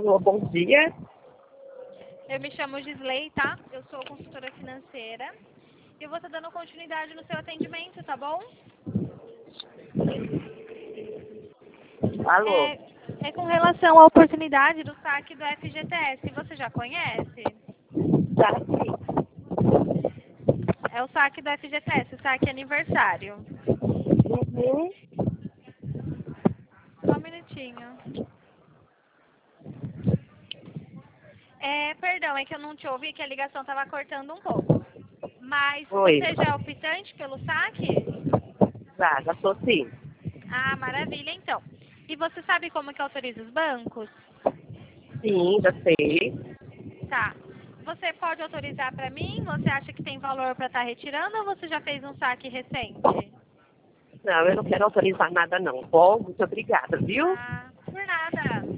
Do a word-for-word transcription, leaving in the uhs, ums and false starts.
Alô, bom dia. Eu me chamo Gisley, tá? Eu sou consultora financeira. E eu vou estar dando continuidade no seu atendimento, tá bom? Alô? É, é com relação à oportunidade do saque do F G T S. Você já conhece? Tá aqui. É o saque do F G T S, o saque aniversário. Uhum. Só um minutinho. É, perdão, é que eu não te ouvi, que a ligação estava cortando um pouco. Mas Oi. você já é optante pelo saque? Já, já tô sim. Ah, maravilha, então. E você sabe como que autoriza os bancos? Sim, já sei. Tá. Você pode autorizar para mim? Você acha que tem valor para estar retirando ou você já fez um saque recente? Não, eu não quero autorizar nada não. Bom, muito obrigada, viu? Ah, por nada.